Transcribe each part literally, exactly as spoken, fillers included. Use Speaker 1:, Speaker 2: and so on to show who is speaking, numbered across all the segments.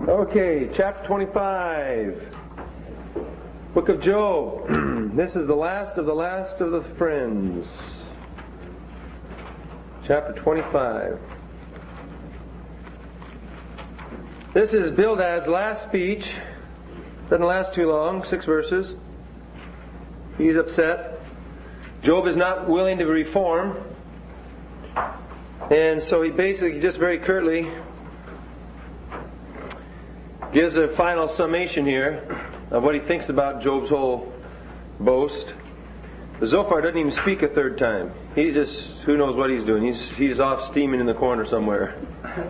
Speaker 1: Okay, chapter twenty-five. Book of Job. This is the last of the last of the friends. Chapter twenty-five. This is Bildad's last speech. Doesn't last too long, six verses. He's upset. Job is not willing to reform. And so he basically just very curtly gives a final summation here of what he thinks about Job's whole boast. The Zophar doesn't even speak a third time. He's just, who knows what he's doing. He's he's off steaming in the corner somewhere.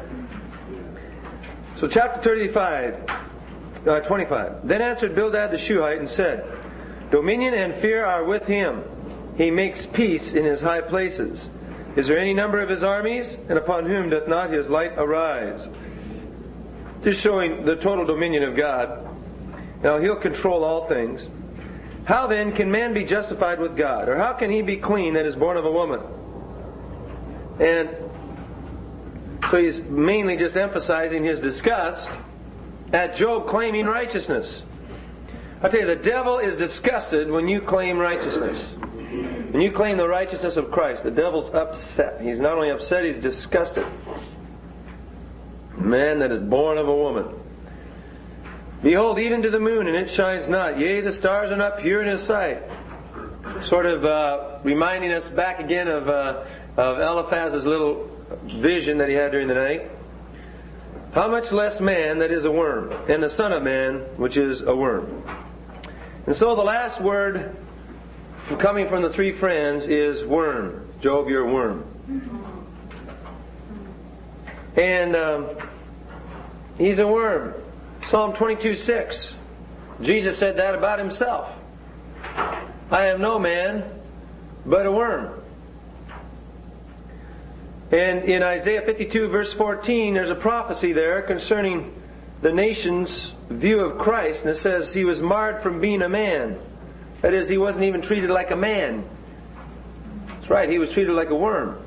Speaker 1: So chapter thirty-five, uh, twenty-five. Then answered Bildad the Shuhite and said, Dominion and fear are with him. He makes peace in his high places. Is there any number of his armies? And upon whom doth not his light arise? Just showing the total dominion of God. Now he'll control all things. How then can man be justified with God? Or how can he be clean that is born of a woman? And so he's mainly just emphasizing his disgust at Job claiming righteousness. I tell you, the devil is disgusted when you claim righteousness. When you claim the righteousness of Christ, the devil's upset. He's not only upset, he's disgusted. Man that is born of a woman. Behold, even to the moon, and it shines not. Yea, the stars are not pure in his sight. Sort of uh, reminding us back again of, uh, of Eliphaz's little vision that he had during the night. How much less man that is a worm, and the son of man, which is a worm. And so the last word coming from the three friends is worm. Job, you're a worm. And um, he's a worm. Psalm twenty-two six. Jesus said that about himself. I am no man, but a worm. And in Isaiah fifty-two verse fourteen, there's a prophecy there concerning the nation's view of Christ. And it says he was marred from being a man. That is, he wasn't even treated like a man. That's right, he was treated like a worm.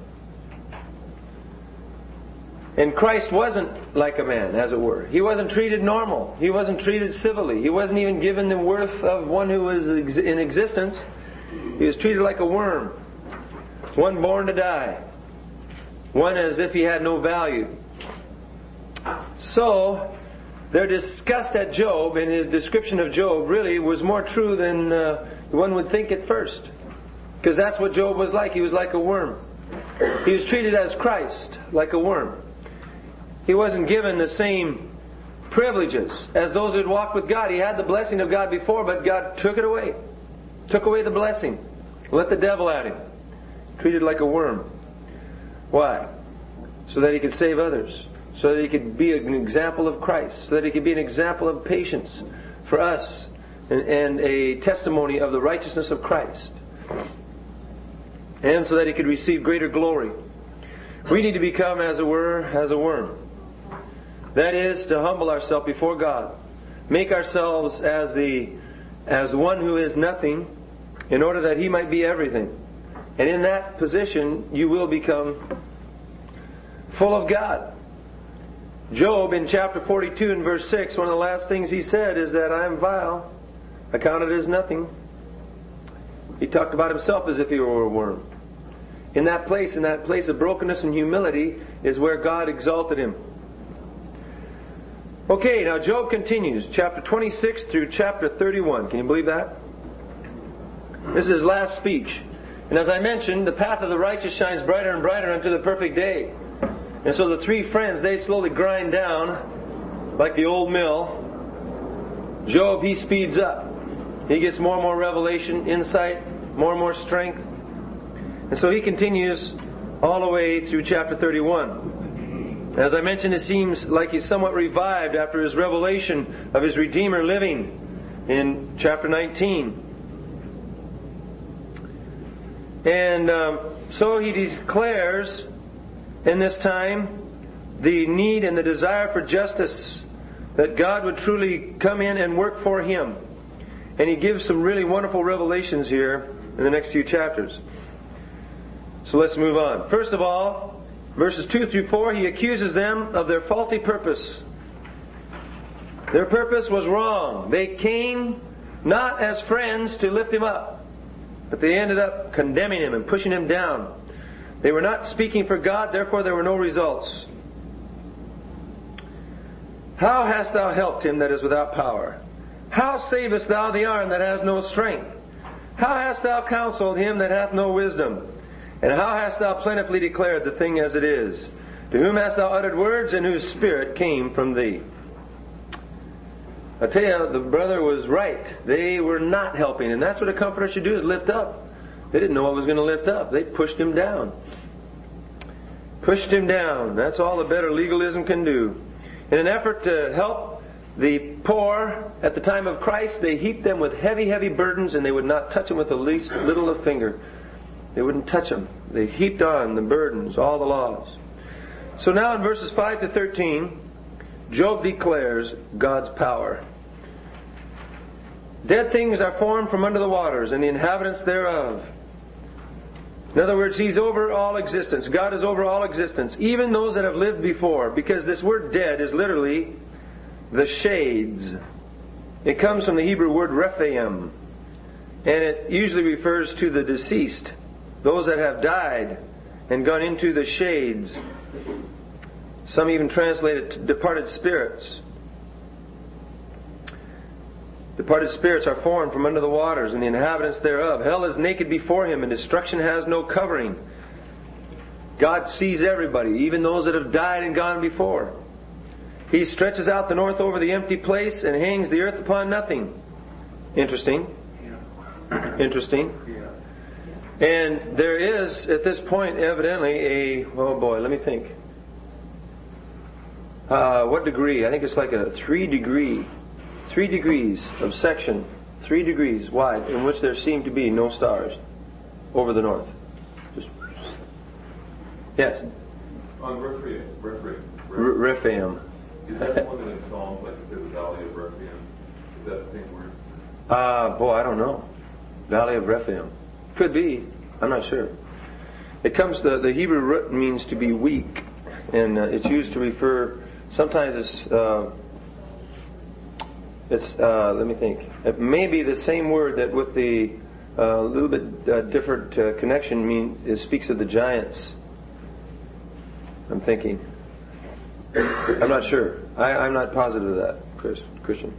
Speaker 1: And Christ wasn't like a man, as it were. He wasn't treated normal. He wasn't treated civilly. He wasn't even given the worth of one who was in existence. He was treated like a worm. One born to die. One as if he had no value. So, their disgust at Job and his description of Job really was more true than uh, one would think at first. Because that's what Job was like. He was like a worm. He was treated as Christ, like a worm. He wasn't given the same privileges as those who had walked with God. He had the blessing of God before, but God took it away. Took away the blessing. Let the devil at him. Treated like a worm. Why? So that he could save others. So that he could be an example of Christ. So that he could be an example of patience for us. And, and a testimony of the righteousness of Christ. And so that he could receive greater glory. We need to become, as it were, as a worm. That is, to humble ourselves before God. Make ourselves as the as one who is nothing, in order that He might be everything. And in that position, you will become full of God. Job, in chapter forty-two and verse six, one of the last things he said is that I am vile. I count it as nothing. He talked about himself as if he were a worm. In that place, in that place of brokenness and humility, is where God exalted him. Okay, now Job continues, chapter twenty-six through chapter thirty-one. Can you believe that? This is his last speech. And as I mentioned, the path of the righteous shines brighter and brighter unto the perfect day. And so the three friends, they slowly grind down like the old mill. Job, he speeds up. He gets more and more revelation, insight, more and more strength. And so he continues all the way through chapter thirty-one. As I mentioned, it seems like he's somewhat revived after his revelation of his Redeemer living in chapter nineteen. And um, so he declares in this time the need and the desire for justice, that God would truly come in and work for him. And he gives some really wonderful revelations here in the next few chapters. So let's move on. First of all, verses two through four, he accuses them of their faulty purpose. Their purpose was wrong. They came not as friends to lift him up, but they ended up condemning him and pushing him down. They were not speaking for God, therefore there were no results. How hast thou helped him that is without power? How savest thou the arm that has no strength? How hast thou counseled him that hath no wisdom? And how hast thou plentifully declared the thing as it is? To whom hast thou uttered words, and whose spirit came from thee? I tell you, the brother was right. They were not helping. And that's what a comforter should do, is lift up. They didn't know what was going to lift up. They pushed him down. Pushed him down. That's all the better legalism can do. In an effort to help the poor at the time of Christ, they heaped them with heavy, heavy burdens, and they would not touch them with the least little of finger. They wouldn't touch them. They heaped on the burdens, all the laws. So now in verses five to thirteen, Job declares God's power. Dead things are formed from under the waters, and the inhabitants thereof. In other words, He's over all existence. God is over all existence, even those that have lived before, because this word dead is literally the shades. It comes from the Hebrew word Rephaim, and it usually refers to the deceased, those that have died and gone into the shades. Some even translate it departed spirits. Departed spirits are formed from under the waters, and the inhabitants thereof. Hell is naked before Him, and destruction has no covering. God sees everybody, even those that have died and gone before. He stretches out the north over the empty place and hangs the earth upon nothing. Interesting. Interesting. And there is, at this point, evidently a, oh boy, let me think. Uh, what degree? I think it's like a three degree, three degrees of section, three degrees wide, in which there seem to be no stars over the north. Just, yes?
Speaker 2: On Rephaim. Rephaim.
Speaker 1: Rephaim.
Speaker 2: Is that one that in Psalms, like it says, the Valley of Rephaim? Is that the same word?
Speaker 1: Uh, boy, I don't know. Valley of Rephaim. Could be. I'm not sure. It comes, the, the Hebrew root means to be weak. And uh, it's used to refer, sometimes it's, uh, it's uh, let me think. It may be the same word that with the uh, little bit uh, different uh, connection mean, it speaks of the giants. I'm thinking. I'm not sure. I, I'm not positive of that, Chris, Christian.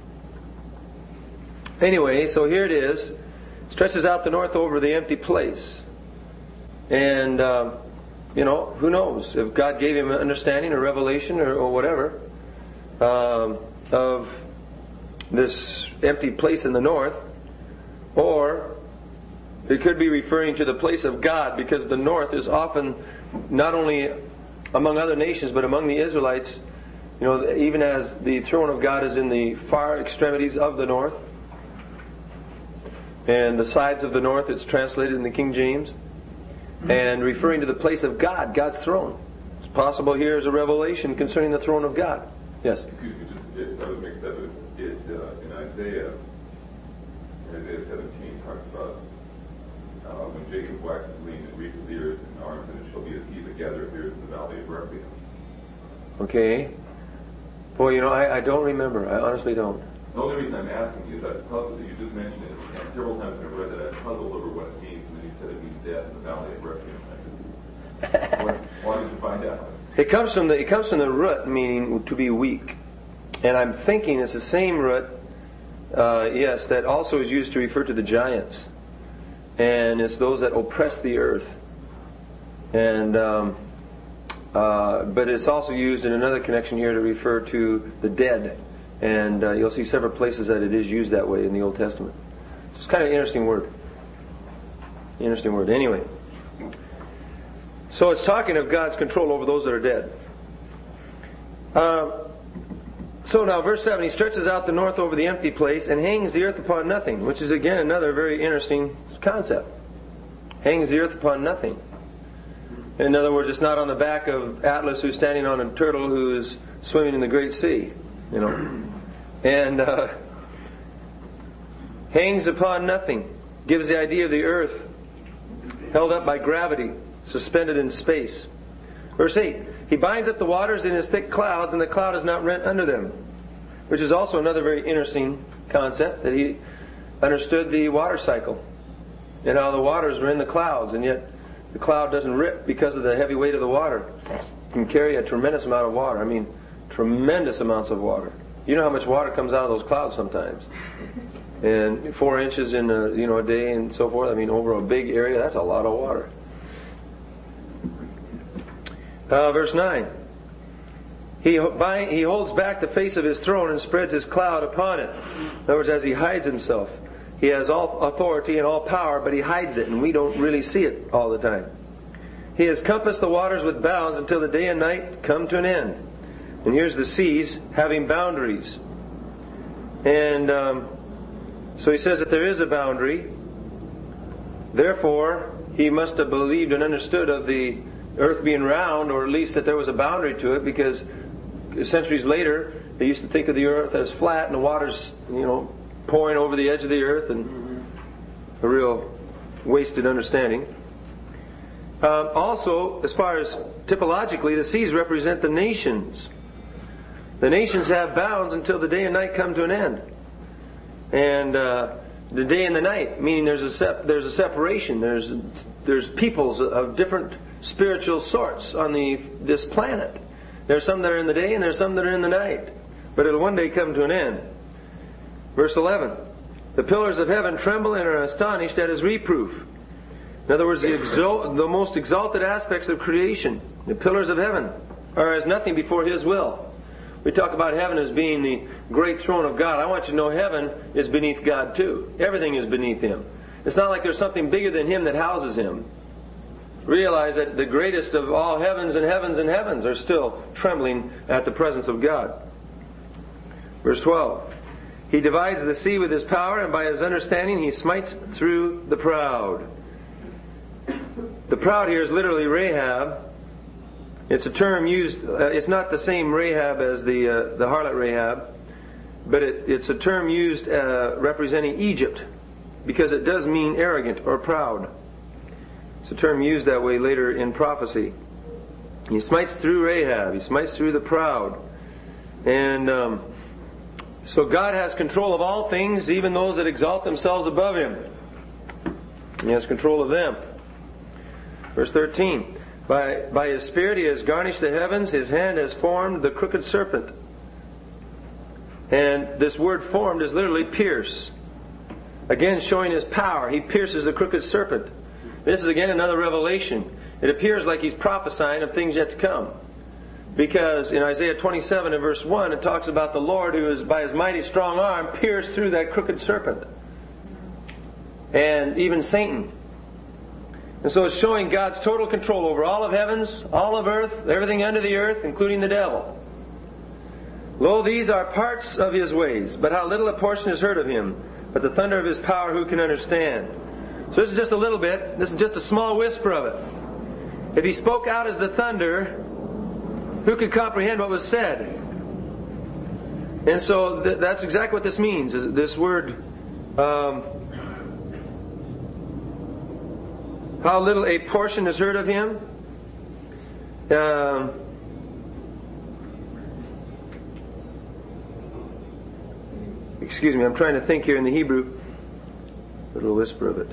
Speaker 1: Anyway, so here it is. Stretches out the north over the empty place. And, uh, you know, who knows if God gave him an understanding or revelation or, or whatever um, of this empty place in the north. Or it could be referring to the place of God, because the north is often not only among other nations, but among the Israelites, you know, even as the throne of God is in the far extremities of the north. And the sides of the north, it's translated in the King James. And referring to the place of God, God's throne. It's possible here is a revelation concerning the throne of God. Yes?
Speaker 2: Excuse me, just, it, I was mixed up. It, it, uh, in Isaiah, Isaiah seventeen talks about uh, when Jacob waxes lean and reaches the ears and arms, and it shall be as he that gathereth ears in the valley of Rephaim.
Speaker 1: Okay. Boy, you know, I, I don't remember. I honestly don't.
Speaker 2: The only reason I'm asking you is that puzzle, you just mentioned it, and several times I've read that I puzzled over what it means, and then you said it means death in the valley of Rephaim. I wanted to find out.
Speaker 1: It comes from the it comes from the root meaning to be weak, and I'm thinking it's the same root, uh, yes, that also is used to refer to the giants, and it's those that oppress the earth, and um, uh, but it's also used in another connection here to refer to the dead. And uh, you'll see several places that it is used that way in the Old Testament. It's kind of an interesting word. Interesting word. Anyway. So it's talking of God's control over those that are dead. Uh, so now verse seven, He stretches out the north over the empty place and hangs the earth upon nothing, which is again another very interesting concept. Hangs the earth upon nothing. In other words, it's not on the back of Atlas who's standing on a turtle who is swimming in the great sea. You know, and uh, hangs upon nothing. Gives the idea of the earth held up by gravity, suspended in space. Verse eight, He binds up the waters in His thick clouds, and the cloud is not rent under them. which is also another very interesting concept, that he understood the water cycle and how the waters were in the clouds, and yet the cloud doesn't rip because of the heavy weight of the water. It can carry a tremendous amount of water. I mean, tremendous amounts of water. You know how much water comes out of those clouds sometimes. And four inches in a, you know, a day and so forth. I mean, over a big area, that's a lot of water. Uh, verse nine. He, by, he holds back the face of His throne and spreads His cloud upon it. In other words, as He hides Himself. He has all authority and all power, but He hides it, and we don't really see it all the time. He has compassed the waters with bounds until the day and night come to an end. And here's the seas having boundaries. And um, so He says that there is a boundary. Therefore, He must have believed and understood of the earth being round, or at least that there was a boundary to it, because centuries later, they used to think of the earth as flat and the water's, you know, pouring over the edge of the earth, and a real wasted understanding. Um, also, as far as typologically, the seas represent the nations. The nations have bounds until the day and night come to an end. And uh, the day and the night, meaning there's a sep- there's a separation. There's there's peoples of different spiritual sorts on the this planet. There's some that are in the day and there's some that are in the night. But it'll one day come to an end. Verse eleven. The pillars of heaven tremble and are astonished at His reproof. In other words, the, exalt, the most exalted aspects of creation, the pillars of heaven, are as nothing before His will. We talk about heaven as being the great throne of God. I want you to know heaven is beneath God too. Everything is beneath Him. It's not like there's something bigger than Him that houses Him. Realize that the greatest of all heavens and heavens and heavens are still trembling at the presence of God. Verse twelve. He divides the sea with His power, and by His understanding He smites through the proud. The proud here is literally Rahab. It's a term used, uh, it's not the same Rahab as the uh, the harlot Rahab, but it, it's a term used uh, representing Egypt, because it does mean arrogant or proud. It's a term used that way later in prophecy. He smites through Rahab. He smites through the proud. And um, so God has control of all things, even those that exalt themselves above Him. He has control of them. Verse thirteen. By, by His Spirit He has garnished the heavens. His hand has formed the crooked serpent. And this word formed is literally pierce. Again, showing His power. He pierces the crooked serpent. This is again another revelation. It appears like He's prophesying of things yet to come. Because in Isaiah twenty-seven and verse one, it talks about the Lord who is by His mighty strong arm pierced through that crooked serpent. And even Satan. And so it's showing God's total control over all of heavens, all of earth, everything under the earth, including the devil. Lo, these are parts of His ways, but how little a portion is heard of Him. But the thunder of His power, who can understand? So this is just a little bit. This is just a small whisper of it. If He spoke out as the thunder, who could comprehend what was said? And so th- that's exactly what this means. This word, um, how little a portion is heard of Him. Um, excuse me, I'm trying to think here in the Hebrew. A little whisper of it.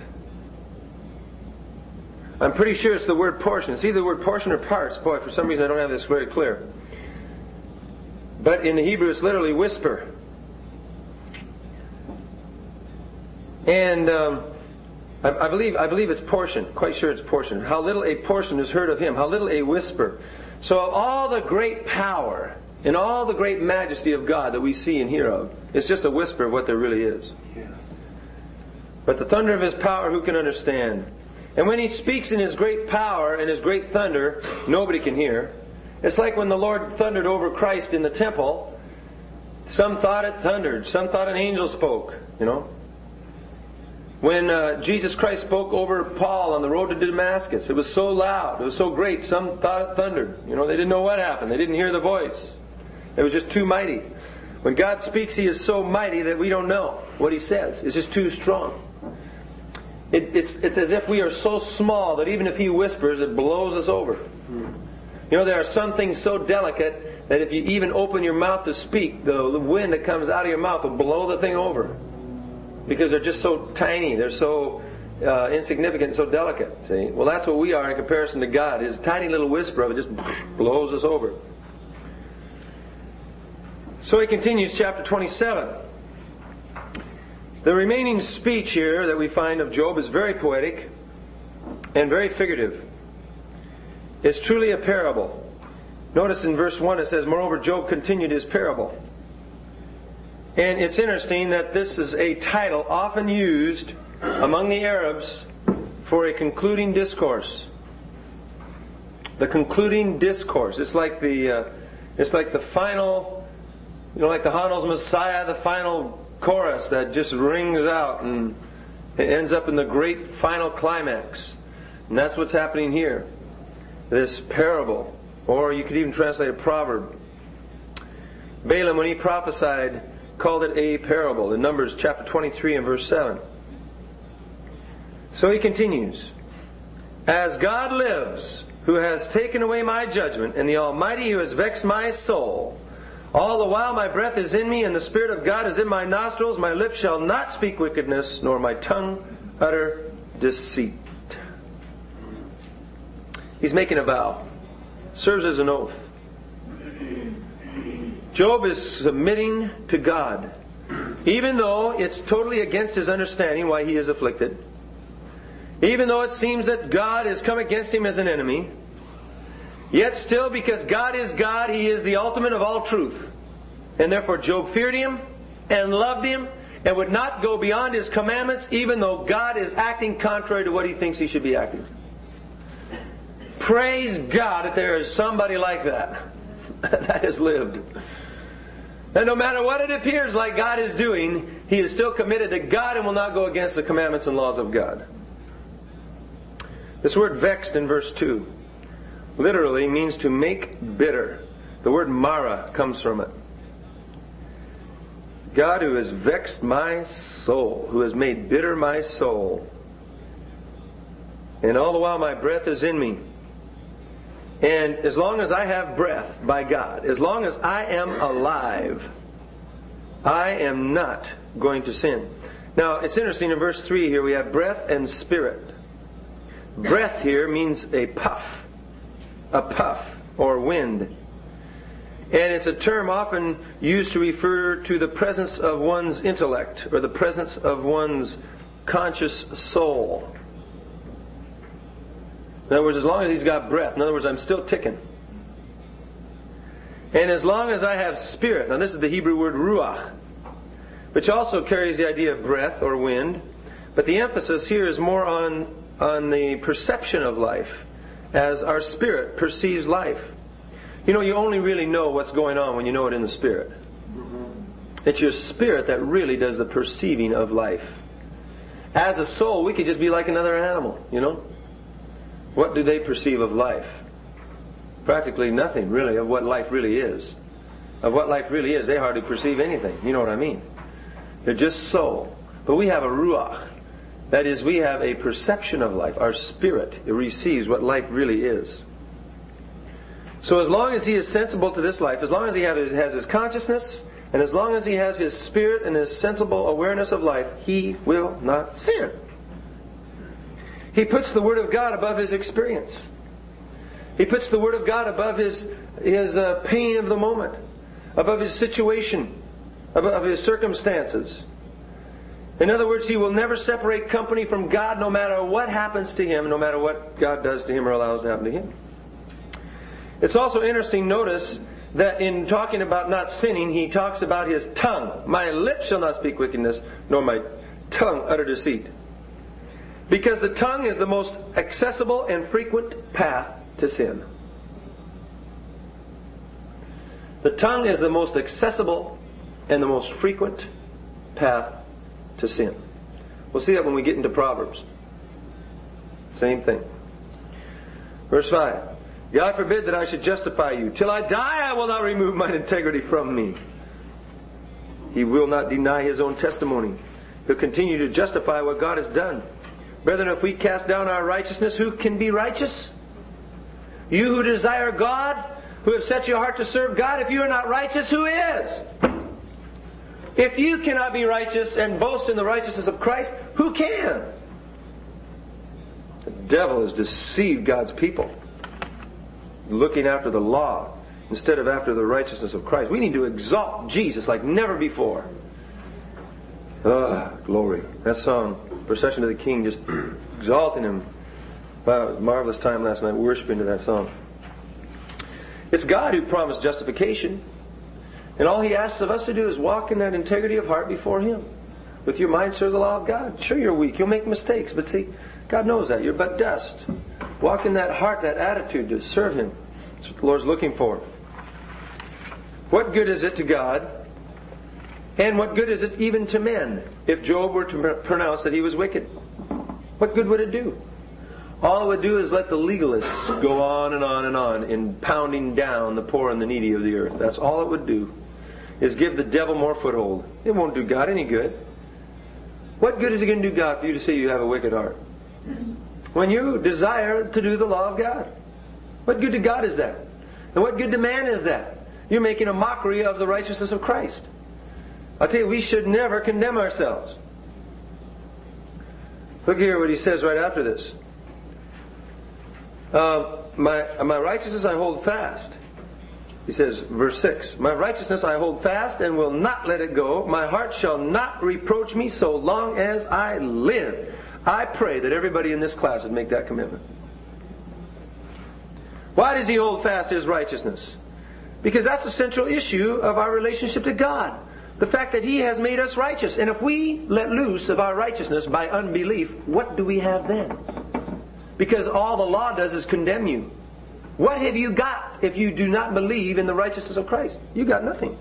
Speaker 1: I'm pretty sure it's the word portion. It's either the word portion or parts. Boy, for some reason I don't have this very clear. But in the Hebrew it's literally whisper. And um, I, I believe I believe it's portion. Quite sure it's portion. How little a portion is heard of Him. How little a whisper. So of all the great power and all the great majesty of God that we see and hear of, it's just a whisper of what there really is. Yeah. But the thunder of His power, who can understand? And when He speaks in His great power and His great thunder, nobody can hear. It's like when the Lord thundered over Christ in the temple. Some thought it thundered. Some thought an angel spoke. You know. When uh, Jesus Christ spoke over Paul on the road to Damascus, it was so loud. It was so great. Some thought it thundered. You know, they didn't know what happened. They didn't hear the voice. It was just too mighty. When God speaks, He is so mighty that we don't know what He says. It's just too strong. It, it's, it's as if we are so small that even if He whispers, it blows us over. You know, there are some things so delicate that if you even open your mouth to speak, the wind that comes out of your mouth will blow the thing over. Because they're just so tiny. They're so uh, insignificant, so delicate. See? Well, that's what we are in comparison to God. His tiny little whisper of it just blows us over. So he continues, chapter twenty-seven. The remaining speech here that we find of Job is very poetic and very figurative. It's truly a parable. Notice in verse one it says, "Moreover, Job continued his parable." And it's interesting that this is a title often used among the Arabs for a concluding discourse. The concluding discourse. It's like the, uh, it's like the final, you know, like the Handel's Messiah, the final chorus that just rings out and it ends up in the great final climax. And that's what's happening here. This parable, or you could even translate a proverb. Balaam, when he prophesied, called it a parable in Numbers chapter twenty-three and verse seven. So he continues, "As God lives, who has taken away my judgment, and the Almighty who has vexed my soul, all the while my breath is in me, and the Spirit of God is in my nostrils, my lips shall not speak wickedness, nor my tongue utter deceit." He's making a vow. Serves as an oath. Job is submitting to God. Even though it's totally against his understanding why he is afflicted. Even though it seems that God has come against him as an enemy. Yet still, because God is God, He is the ultimate of all truth. And therefore Job feared Him and loved Him and would not go beyond His commandments, even though God is acting contrary to what he thinks he should be acting. Praise God that there is somebody like that. That has lived. And no matter what it appears like God is doing, he is still committed to God and will not go against the commandments and laws of God. This word vexed in verse two literally means to make bitter. The word mara comes from it. God who has vexed my soul, who has made bitter my soul. And all the while my breath is in me. And as long as I have breath by God, as long as I am alive, I am not going to sin. Now, it's interesting, in verse three here we have breath and spirit. Breath here means a puff, a puff or wind. And it's a term often used to refer to the presence of one's intellect or the presence of one's conscious soul. In other words, as long as he's got breath. In other words, I'm still ticking. And as long as I have spirit. Now this is the Hebrew word ruach, which also carries the idea of breath or wind. But the emphasis here is more on, on the perception of life, as our spirit perceives life. You know, you only really know what's going on when you know it in the spirit. It's your spirit that really does the perceiving of life. As a soul, we could just be like another animal, you know. What do they perceive of life? Practically nothing, really, of what life really is. Of what life really is, they hardly perceive anything. You know what I mean? They're just soul. But we have a ruach. That is, we have a perception of life. Our spirit it receives what life really is. So as long as he is sensible to this life, as long as he have his, has his consciousness, and as long as he has his spirit and his sensible awareness of life, he will not sin. He puts the Word of God above his experience. He puts the Word of God above his, his uh, pain of the moment, above his situation, above his circumstances. In other words, he will never separate company from God no matter what happens to him, no matter what God does to him or allows to happen to him. It's also interesting, notice, that in talking about not sinning, he talks about his tongue. My lips shall not speak wickedness, nor my tongue utter deceit. Because the tongue is the most accessible and frequent path to sin. The tongue is the most accessible and the most frequent path to sin. We'll see that when we get into Proverbs. Same thing. Verse five. God forbid that I should justify you. Till I die I will not remove mine integrity from me. He will not deny his own testimony. He'll continue to justify what God has done. Brethren, if we cast down our righteousness, who can be righteous? You who desire God, who have set your heart to serve God. If you are not righteous, who is? If you cannot be righteous and boast in the righteousness of Christ, who can? The devil has deceived God's people, looking after the law instead of after the righteousness of Christ. We need to exalt Jesus like never before. Ah, glory. That song, Procession to the King, just exalting Him. Wow, it was a marvelous time last night worshiping to that song. It's God who promised justification. And all He asks of us to do is walk in that integrity of heart before Him. With your mind, serve the law of God. Sure, you're weak. You'll make mistakes. But see, God knows that. You're but dust. Walk in that heart, that attitude to serve Him. That's what the Lord's looking for. What good is it to God? And what good is it even to men if Job were to pronounce that he was wicked? What good would it do? All it would do is let the legalists go on and on and on in pounding down the poor and the needy of the earth. That's all it would do, is give the devil more foothold. It won't do God any good. What good is it going to do God for you to say you have a wicked heart? When you desire to do the law of God. What good to God is that? And what good to man is that? You're making a mockery of the righteousness of Christ. I'll tell you, we should never condemn ourselves. Look here what he says right after this. Uh, my, my righteousness I hold fast. He says, verse six, my righteousness I hold fast and will not let it go. My heart shall not reproach me so long as I live. I pray that everybody in this class would make that commitment. Why does he hold fast his righteousness? Because that's a central issue of our relationship to God. The fact that He has made us righteous. And if we let loose of our righteousness by unbelief, what do we have then? Because all the law does is condemn you. What have you got if you do not believe in the righteousness of Christ? You got nothing.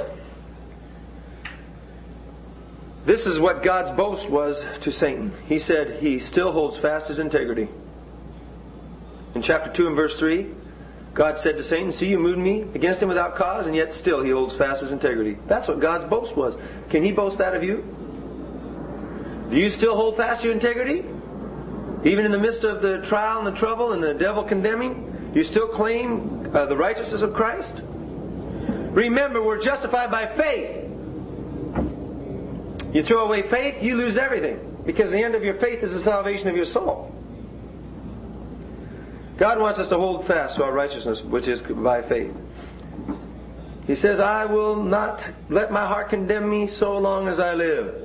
Speaker 1: This is what God's boast was to Satan. He said He still holds fast His integrity. In chapter two and verse three, God said to Satan, see, you moved me against him without cause, and yet still he holds fast his integrity. That's what God's boast was. Can He boast that of you? Do you still hold fast your integrity? Even in the midst of the trial and the trouble and the devil condemning, you still claim uh, the righteousness of Christ? Remember, we're justified by faith. You throw away faith, you lose everything. Because the end of your faith is the salvation of your soul. God wants us to hold fast to our righteousness, which is by faith. He says, I will not let my heart condemn me so long as I live.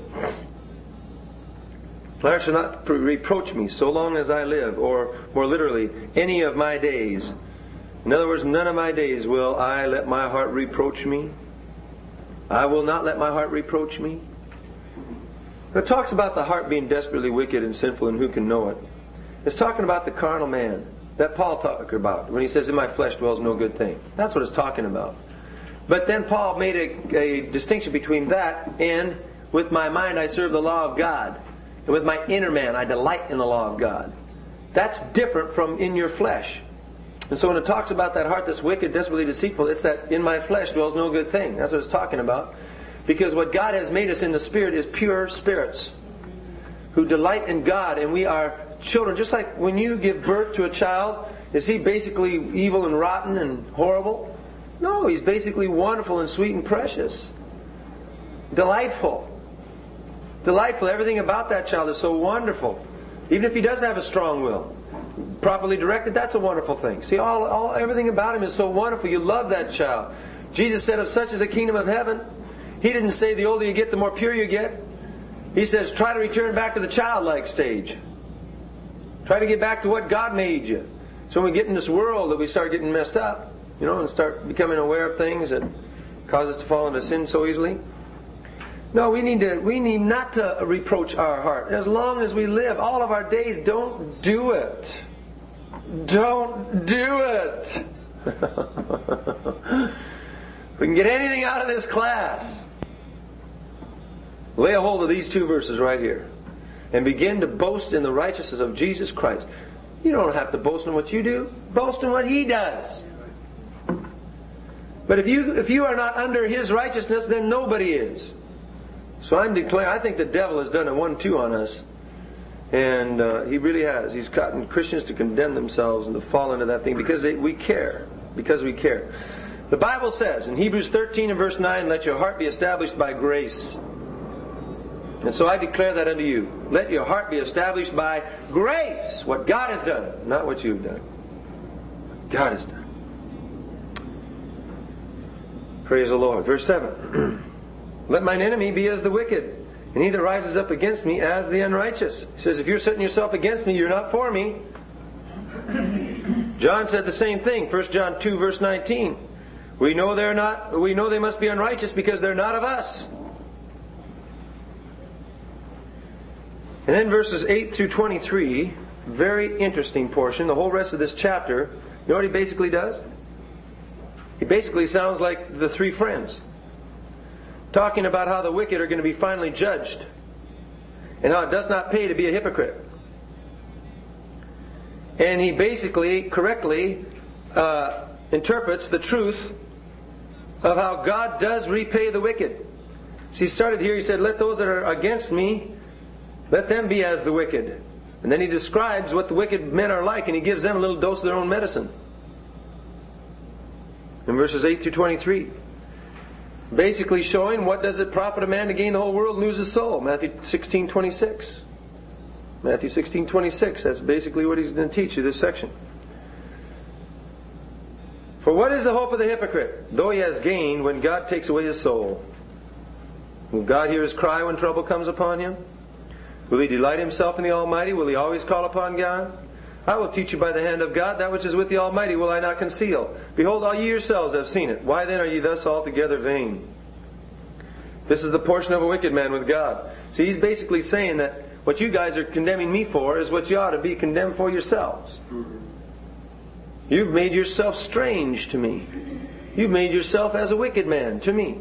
Speaker 1: My heart shall not reproach me so long as I live. Or, more literally, any of my days. In other words, none of my days will I let my heart reproach me. I will not let my heart reproach me. It talks about the heart being desperately wicked and sinful, and who can know it. It's talking about the carnal man that Paul talked about when he says, in my flesh dwells no good thing. That's what it's talking about. But then Paul made a, a distinction between that and with my mind I serve the law of God. And with my inner man I delight in the law of God. That's different from in your flesh. And so when it talks about that heart that's wicked, desperately deceitful, it's that in my flesh dwells no good thing. That's what it's talking about. Because what God has made us in the Spirit is pure spirits who delight in God, and we are children. Just like when you give birth to a child, is he basically evil and rotten and horrible? No, he's basically wonderful and sweet and precious. Delightful. Delightful. Everything about that child is so wonderful. Even if he does have a strong will, properly directed, that's a wonderful thing. See, all, all everything about him is so wonderful. You love that child. Jesus said, of such is the kingdom of heaven. He didn't say the older you get, the more pure you get. He says, try to return back to the childlike stage. Try to get back to what God made you. So when we get in this world that we start getting messed up, you know, and start becoming aware of things that cause us to fall into sin so easily. No, we need to. We need not to reproach our heart. As long as we live, all of our days, don't do it. Don't do it. If we can get anything out of this class, lay a hold of these two verses right here and begin to boast in the righteousness of Jesus Christ. You don't have to boast in what you do. Boast in what He does. But if you if you are not under His righteousness, then nobody is. So I'm declaring, I think the devil has done a one two on us. And uh, he really has. He's gotten Christians to condemn themselves and to fall into that thing because they, we care. because we care. The Bible says in Hebrews thirteen and verse nine, let your heart be established by grace. And so I declare that unto you. Let your heart be established by grace. What God has done, not what you've done. God has done. Praise the Lord. Verse seven. Let mine enemy be as the wicked, and he that rises up against me as the unrighteous. He says, if you're setting yourself against me, you're not for me. John said the same thing. First John two verse nineteen. We know they're not, we know they must be unrighteous because they're not of us. And then verses eight through twenty-three, very interesting portion. The whole rest of this chapter, you know what he basically does? He basically sounds like the three friends, talking about how the wicked are going to be finally judged, and how it does not pay to be a hypocrite. And he basically correctly uh, interprets the truth of how God does repay the wicked. So he started here, he said, let those that are against me, let them be as the wicked. And then he describes what the wicked men are like, and he gives them a little dose of their own medicine. In verses eight through twenty-three. Basically showing what does it profit a man to gain the whole world and lose his soul. Matthew sixteen twenty-six. Matthew sixteen twenty-six. That's basically what he's going to teach you this section. For what is the hope of the hypocrite, though he has gained, when God takes away his soul? Will God hear his cry when trouble comes upon him? Will he delight himself in the Almighty? Will he always call upon God? I will teach you by the hand of God that which is with the Almighty will I not conceal. Behold, all ye yourselves have seen it. Why then are ye thus altogether vain? This is the portion of a wicked man with God. See, he's basically saying that what you guys are condemning me for is what you ought to be condemned for yourselves. You've made yourself strange to me. You've made yourself as a wicked man to me.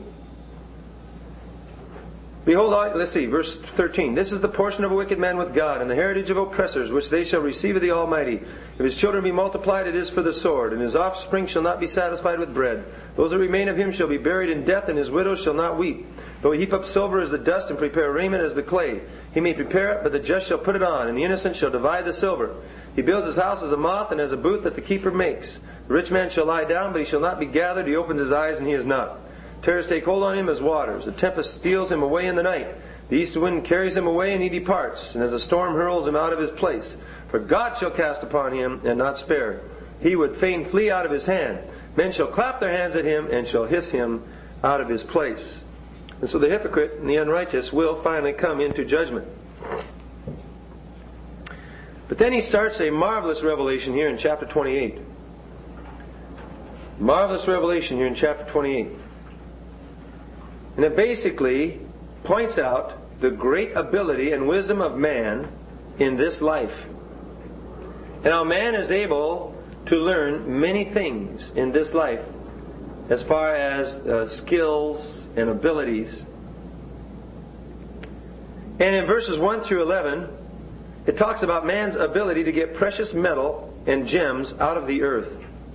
Speaker 1: Behold, let's see, verse thirteen. This is the portion of a wicked man with God, and the heritage of oppressors, which they shall receive of the Almighty. If his children be multiplied, it is for the sword, and his offspring shall not be satisfied with bread. Those that remain of him shall be buried in death, and his widows shall not weep. Though he heap up silver as the dust, and prepare raiment as the clay, he may prepare it, but the just shall put it on, and the innocent shall divide the silver. He builds his house as a moth, and as a booth that the keeper makes. The rich man shall lie down, but he shall not be gathered. He opens his eyes, and he is not. Terrors take hold on him as waters. The tempest steals him away in the night. The east wind carries him away, and he departs. And as a storm hurls him out of his place. For God shall cast upon him, and not spare. He would fain flee out of his hand. Men shall clap their hands at him, and shall hiss him out of his place. And so the hypocrite and the unrighteous will finally come into judgment. But then he starts a marvelous revelation here in chapter twenty-eight. Marvelous revelation here in chapter twenty-eight. And it basically points out the great ability and wisdom of man in this life. And how man is able to learn many things in this life as far as uh, skills and abilities. And in verses one through eleven, it talks about man's ability to get precious metal and gems out of the earth.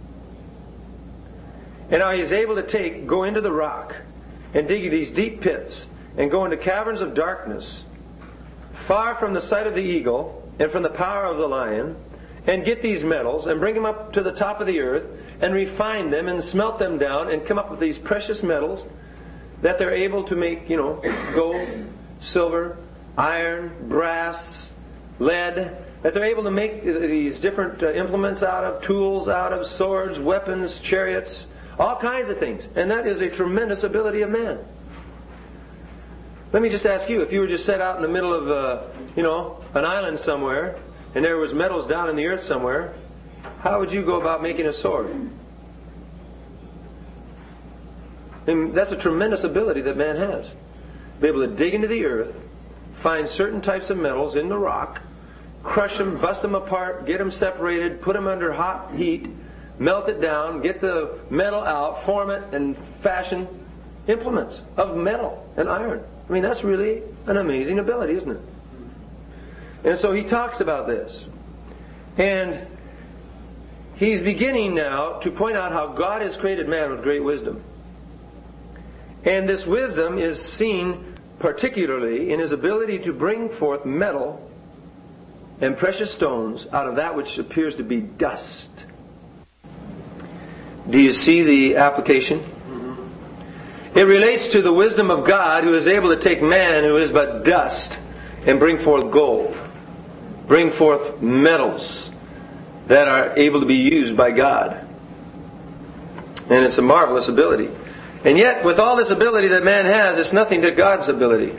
Speaker 1: And how he's able to take, go into the rock, and dig these deep pits, and go into caverns of darkness, far from the sight of the eagle, and from the power of the lion, and get these metals, and bring them up to the top of the earth, and refine them, and smelt them down, and come up with these precious metals, that they're able to make, you know, gold, silver, iron, brass, lead, that they're able to make these different uh, implements out of, tools out of, swords, weapons, chariots, all kinds of things. And that is a tremendous ability of man. Let me just ask you, if you were just set out in the middle of, uh, you know, an island somewhere, and there was metals down in the earth somewhere, how would you go about making a sword? I mean, that's a tremendous ability that man has. Be able to dig into the earth, find certain types of metals in the rock, crush them, bust them apart, get them separated, put them under hot heat, melt it down, get the metal out, form it, and fashion implements of metal and iron. I mean, that's really an amazing ability, isn't it? And so he talks about this. And he's beginning now to point out how God has created man with great wisdom. And this wisdom is seen particularly in his ability to bring forth metal and precious stones out of that which appears to be dust. Do you see the application? It relates to the wisdom of God, who is able to take man who is but dust and bring forth gold. Bring forth metals that are able to be used by God. And it's a marvelous ability. And yet, with all this ability that man has, it's nothing to God's ability.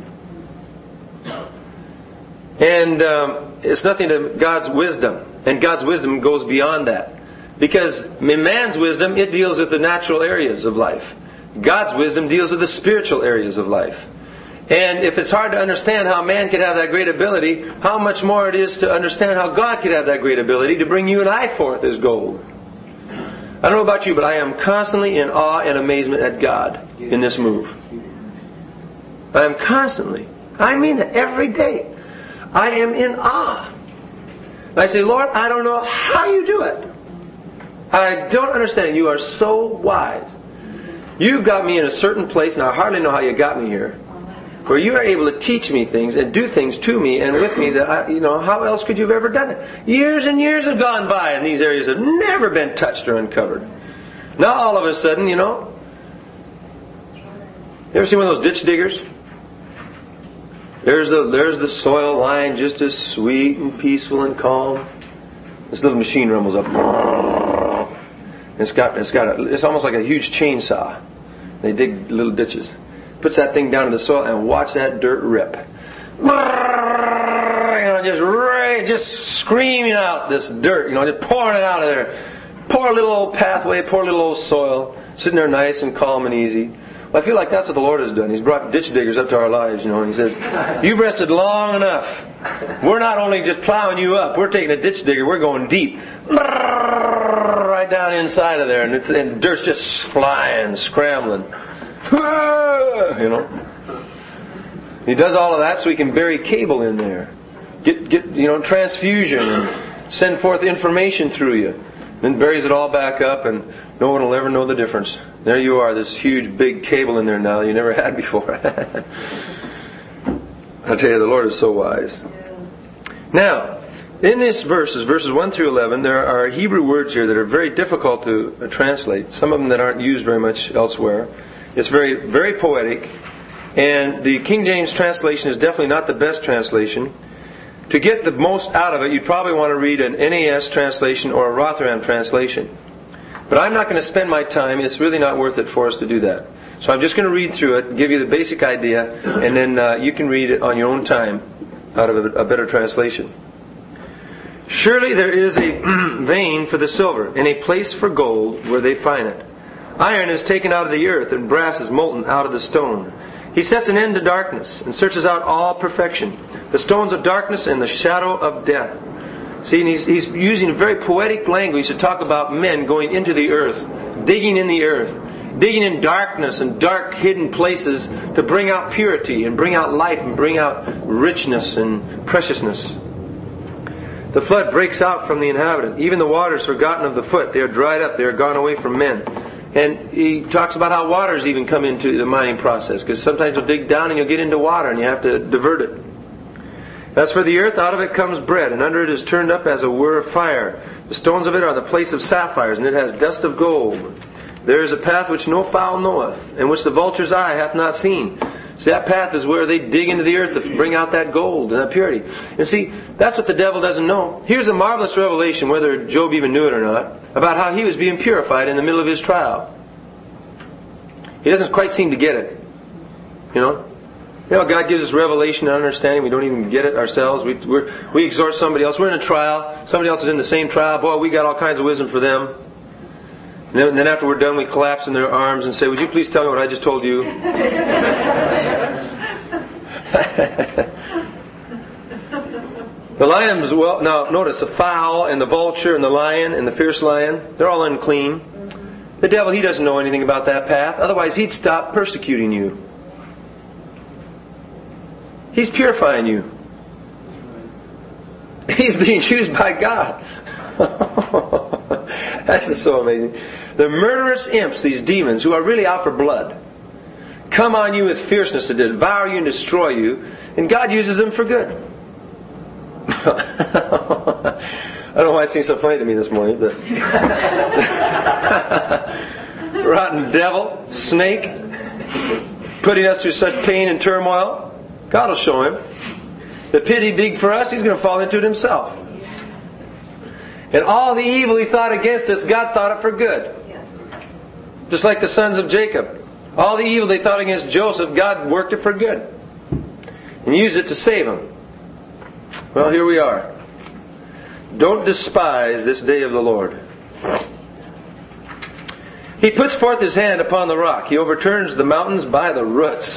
Speaker 1: And um, it's nothing to God's wisdom. And God's wisdom goes beyond that. Because in man's wisdom, it deals with the natural areas of life. God's wisdom deals with the spiritual areas of life. And if it's hard to understand how man could have that great ability, how much more it is to understand how God could have that great ability to bring you and I forth as gold. I don't know about you, but I am constantly in awe and amazement at God in this move. I am constantly. I mean that every day. I am in awe. I say, Lord, I don't know how you do it. I don't understand. You are so wise. You've got me in a certain place, and I hardly know how you got me here, where you are able to teach me things and do things to me and with me that, I, you know, how else could you have ever done it? Years and years have gone by, and these areas have never been touched or uncovered. Now, all of a sudden, you know, you ever seen one of those ditch diggers? There's the there's the soil lying just as sweet and peaceful and calm. This little machine rumbles up. It's got it's got a, it's almost like a huge chainsaw. They dig little ditches. Puts that thing down in the soil and watch that dirt rip. You know, just right, just screaming out this dirt. You know, just pouring it out of there. Poor little old pathway, poor little old soil, sitting there nice and calm and easy. Well, I feel like that's what the Lord has done. He's brought ditch diggers up to our lives, you know, and He says, "You've rested long enough. We're not only just plowing you up. We're taking a ditch digger. We're going deep, right down inside of there, and, it's, and dirt's just flying, scrambling." You know, He does all of that so He can bury cable in there, get get you know transfusion, and send forth information through you. Then buries it all back up, and no one will ever know the difference. There you are, this huge big cable in there now you never had before. I'll tell you, the Lord is so wise. Now, in these verses, verses one through eleven, there are Hebrew words here that are very difficult to translate. Some of them that aren't used very much elsewhere. It's very, very poetic. And the King James translation is definitely not the best translation. To get the most out of it, you'd probably want to read an N A S translation or a Rotherham translation. But I'm not going to spend my time. It's really not worth it for us to do that. So I'm just going to read through it, give you the basic idea, and then uh, you can read it on your own time out of a, a better translation. Surely there is a vein for the silver, and a place for gold where they find it. Iron is taken out of the earth, and brass is molten out of the stone. He sets an end to darkness, and searches out all perfection, the stones of darkness and the shadow of death. See, and he's, he's using very poetic language to talk about men going into the earth, digging in the earth, digging in darkness and dark hidden places to bring out purity and bring out life and bring out richness and preciousness. The flood breaks out from the inhabitant. Even the waters forgotten of the foot. They are dried up. They are gone away from men. And he talks about how waters even come into the mining process. Because sometimes you'll dig down and you'll get into water and you have to divert it. As for the earth, out of it comes bread, and under it is turned up as a whir of fire. The stones of it are the place of sapphires, and it has dust of gold. There is a path which no fowl knoweth, and which the vulture's eye hath not seen. See, that path is where they dig into the earth to bring out that gold and that purity. And see, that's what the devil doesn't know. Here's a marvelous revelation, whether Job even knew it or not, about how he was being purified in the middle of his trial. He doesn't quite seem to get it. You know? You know, God gives us revelation and understanding. We don't even get it ourselves. We we're, we exhort somebody else. We're in a trial. Somebody else is in the same trial. Boy, we got all kinds of wisdom for them. And then, and then after we're done, we collapse in their arms and say, "Would you please tell me what I just told you?" The lion was, well, now notice, the fowl and the vulture and the lion and the fierce lion, they're all unclean. The devil, he doesn't know anything about that path. Otherwise, he'd stop persecuting you. He's purifying you. He's being used by God. That's just so amazing. The murderous imps, these demons, who are really out for blood, come on you with fierceness to devour you and destroy you, and God uses them for good. don't know why it seems so funny to me this morning, but rotten devil, snake, putting us through such pain and turmoil. God will show him. The pit he digged for us, he's going to fall into it himself. And all the evil he thought against us, God thought it for good. Just like the sons of Jacob. All the evil they thought against Joseph, God worked it for good. And used it to save him. Well, here we are. Don't despise this day of the Lord. He puts forth his hand upon the rock. He overturns the mountains by the roots.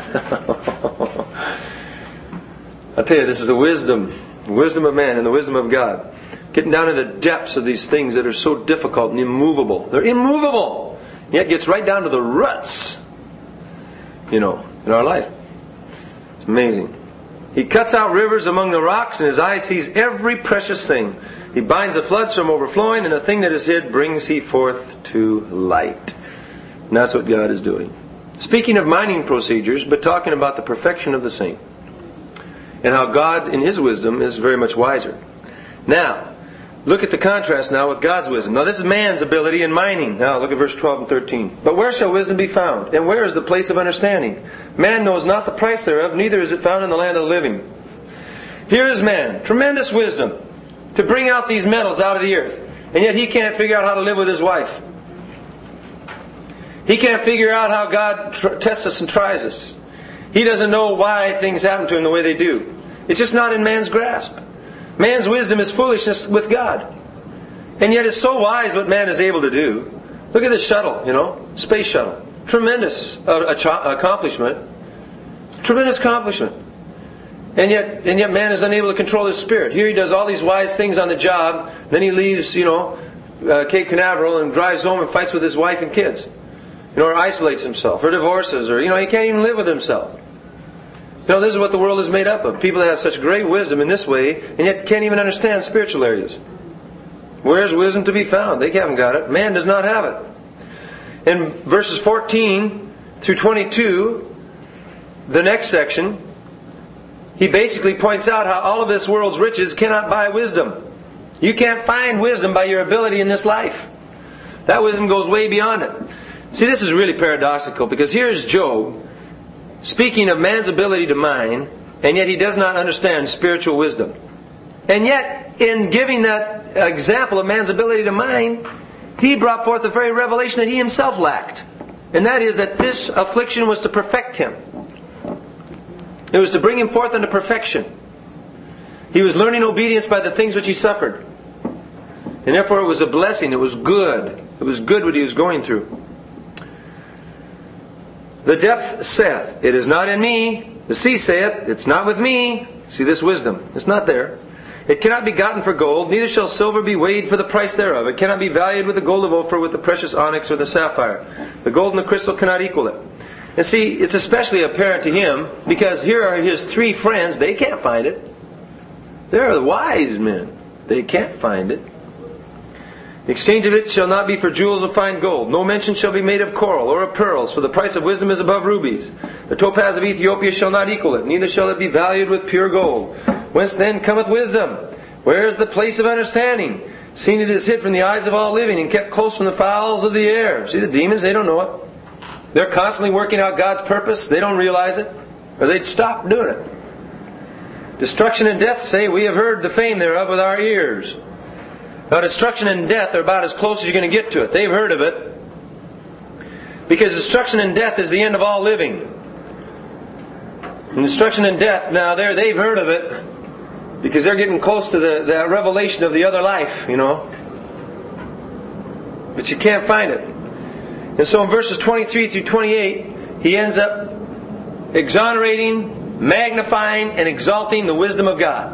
Speaker 1: I'll tell you, this is the wisdom. The wisdom of man and the wisdom of God. Getting down to the depths of these things that are so difficult and immovable. They're immovable. Yet gets right down to the roots. You know, in our life. It's amazing. He cuts out rivers among the rocks, and his eye sees every precious thing. He binds the floods from overflowing, and the thing that is hid brings he forth to light. And that's what God is doing. Speaking of mining procedures, but talking about the perfection of the saint. And how God, in His wisdom, is very much wiser. Now, look at the contrast now with God's wisdom. Now, this is man's ability in mining. Now, look at verse twelve and thirteen. But where shall wisdom be found? And where is the place of understanding? Man knows not the price thereof, neither is it found in the land of the living. Here is man, tremendous wisdom, to bring out these metals out of the earth. And yet he can't figure out how to live with his wife. He can't figure out how God tr- tests us and tries us. He doesn't know why things happen to him the way they do. It's just not in man's grasp. Man's wisdom is foolishness with God. And yet it's so wise what man is able to do. Look at this shuttle, you know, space shuttle. Tremendous uh, accomplishment. Tremendous accomplishment. And yet and yet man is unable to control his spirit. Here he does all these wise things on the job. Then he leaves, you know, uh, Cape Canaveral and drives home and fights with his wife and kids. You know, or isolates himself, or divorces, or, you know, he can't even live with himself. You know, this is what the world is made up of. People that have such great wisdom in this way, and yet can't even understand spiritual areas. Where's wisdom to be found? They haven't got it. Man does not have it. In verses fourteen through twenty-two, the next section, he basically points out how all of this world's riches cannot buy wisdom. You can't find wisdom by your ability in this life. That wisdom goes way beyond it. See, this is really paradoxical, because here's Job speaking of man's ability to mine, and yet he does not understand spiritual wisdom. And yet, in giving that example of man's ability to mine, he brought forth the very revelation that he himself lacked. And that is that this affliction was to perfect him. It was to bring him forth unto perfection. He was learning obedience by the things which he suffered. And therefore it was a blessing. It was good. It was good what he was going through. The depth saith, it is not in me. The sea saith, it's not with me. See this wisdom. It's not there. It cannot be gotten for gold, neither shall silver be weighed for the price thereof. It cannot be valued with the gold of Ophir, with the precious onyx or the sapphire. The gold and the crystal cannot equal it. And see, it's especially apparent to him, because here are his three friends. They can't find it. They're the wise men. They can't find it. The exchange of it shall not be for jewels of fine gold. No mention shall be made of coral or of pearls, for the price of wisdom is above rubies. The topaz of Ethiopia shall not equal it, neither shall it be valued with pure gold. Whence then cometh wisdom? Where is the place of understanding? Seeing it is hid from the eyes of all living, and kept close from the fowls of the air. See, the demons, they don't know it. They're constantly working out God's purpose. They don't realize it, or they'd stop doing it. Destruction and death say, we have heard the fame thereof with our ears. Now, destruction and death are about as close as you're going to get to it. They've heard of it. Because destruction and death is the end of all living. And destruction and death, now there they've heard of it. Because they're getting close to the, the revelation of the other life, you know. But you can't find it. And so in verses twenty-three through twenty-eight, he ends up exonerating, magnifying, and exalting the wisdom of God.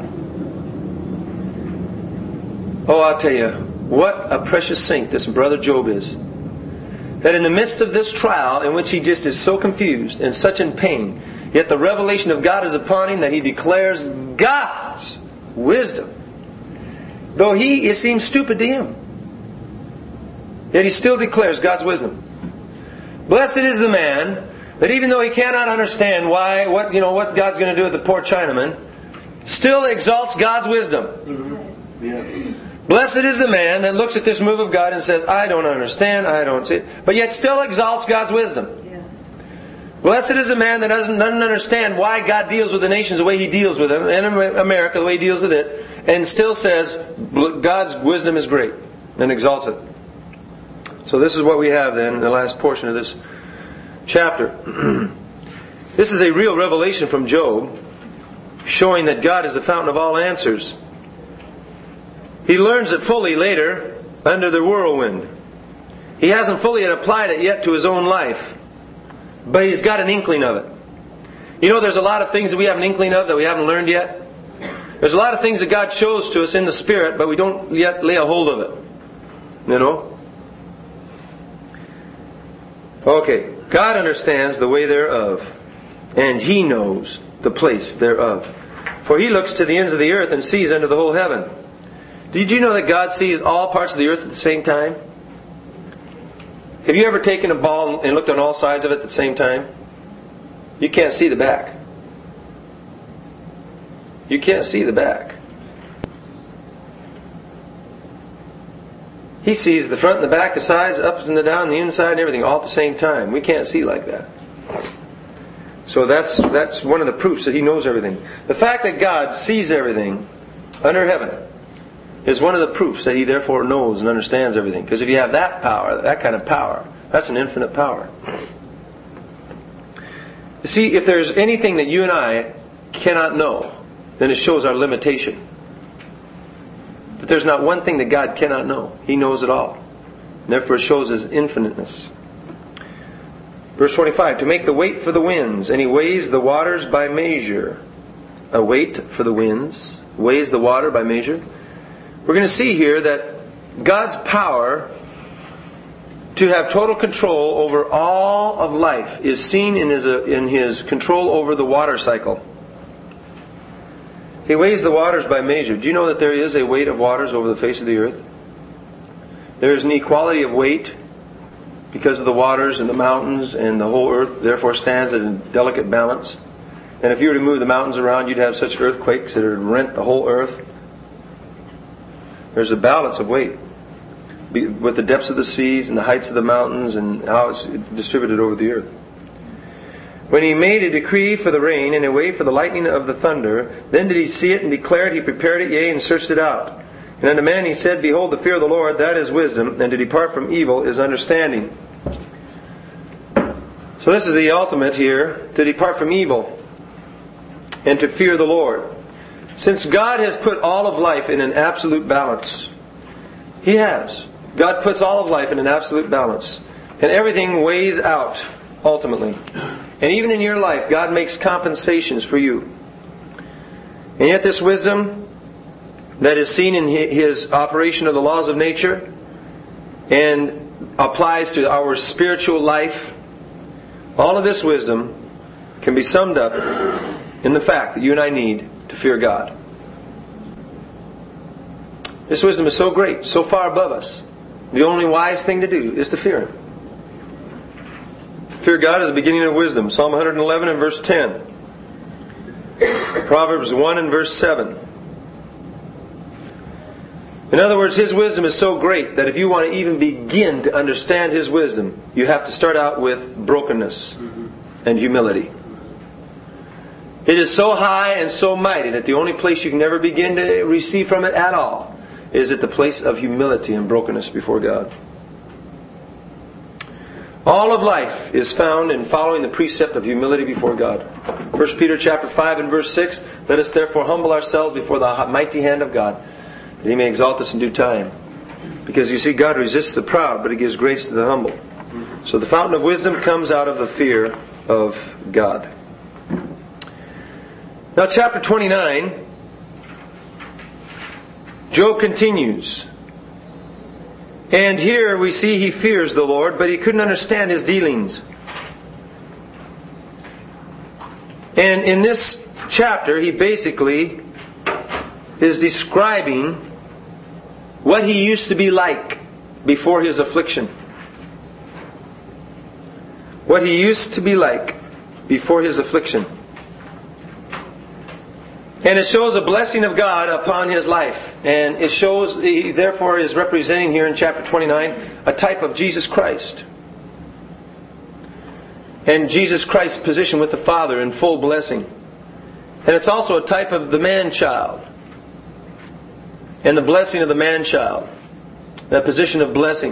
Speaker 1: Oh, I'll tell you, what a precious saint this brother Job is. That in the midst of this trial, in which he just is so confused and such in pain, yet the revelation of God is upon him that he declares God's wisdom. Though he, it seems stupid to him, yet he still declares God's wisdom. Blessed is the man that even though he cannot understand why, what you know, what God's going to do with the poor Chinaman, still exalts God's wisdom. Mm-hmm. Yeah. Blessed is the man that looks at this move of God and says, I don't understand, I don't see it, but yet still exalts God's wisdom. Blessed is the man that doesn't, doesn't understand why God deals with the nations the way He deals with them, and America the way He deals with it, and still says God's wisdom is great, and exalts it. So this is what we have then in the last portion of this chapter. This is a real revelation from Job, showing that God is the fountain of all answers. He learns it fully later under the whirlwind. He hasn't fully applied it yet to his own life, but he's got an inkling of it. You know, there's a lot of things that we have an inkling of that we haven't learned yet. There's a lot of things that God shows to us in the Spirit, but we don't yet lay a hold of it. You know? Okay. God understands the way thereof, and He knows the place thereof. For He looks to the ends of the earth and sees under the whole heaven. Did you know that God sees all parts of the earth at the same time? Have you ever taken a ball and looked on all sides of it at the same time? You can't see the back. You can't see the back. He sees the front and the back, the sides, the ups and the down, the inside and everything all at the same time. We can't see like that. So that's that's one of the proofs that He knows everything. The fact that God sees everything under heaven is one of the proofs that He therefore knows and understands everything. Because if you have that power, that kind of power, that's an infinite power. You see, if there's anything that you and I cannot know, then it shows our limitation. But there's not one thing that God cannot know. He knows it all. And therefore it shows His infiniteness. Verse twenty-five, to make the weight for the winds, and He weighs the waters by measure. A weight for the winds, weighs the water by measure. We're going to see here that God's power to have total control over all of life is seen in His, in His control over the water cycle. He weighs the waters by measure. Do you know that there is a weight of waters over the face of the earth? There is an equality of weight because of the waters and the mountains, and the whole earth therefore stands at a delicate balance. And if you were to move the mountains around, you'd have such earthquakes that it would rent the whole earth. There's a balance of weight with the depths of the seas and the heights of the mountains and how it's distributed over the earth. When He made a decree for the rain and a way for the lightning of the thunder, then did He see it and declare it. He prepared it, yea, and searched it out. And unto man He said, behold, the fear of the Lord, that is wisdom, and to depart from evil is understanding. So this is the ultimate here, to depart from evil and to fear the Lord. Since God has put all of life in an absolute balance, He has. God puts all of life in an absolute balance. And everything weighs out, ultimately. And even in your life, God makes compensations for you. And yet this wisdom that is seen in His operation of the laws of nature and applies to our spiritual life, all of this wisdom can be summed up in the fact that you and I need to fear God. This wisdom is so great, so far above us. The only wise thing to do is to fear Him. Fear God is the beginning of wisdom. Psalm one eleven and verse ten. Proverbs one and verse seven. In other words, His wisdom is so great that if you want to even begin to understand His wisdom, you have to start out with brokenness and humility. It is so high and so mighty that the only place you can ever begin to receive from it at all is at the place of humility and brokenness before God. All of life is found in following the precept of humility before God. First Peter chapter five and verse six, let us therefore humble ourselves before the mighty hand of God, that He may exalt us in due time. Because you see, God resists the proud, but He gives grace to the humble. So the fountain of wisdom comes out of the fear of God. Now chapter twenty-nine, Job continues. And here we see he fears the Lord, but he couldn't understand His dealings. And in this chapter, he basically is describing what he used to be like before his affliction. What he used to be like before his affliction. And it shows a blessing of God upon his life. And it shows, he therefore is representing here in chapter twenty-nine, a type of Jesus Christ. And Jesus Christ's position with the Father in full blessing. And it's also a type of the man-child. And the blessing of the man-child. That position of blessing.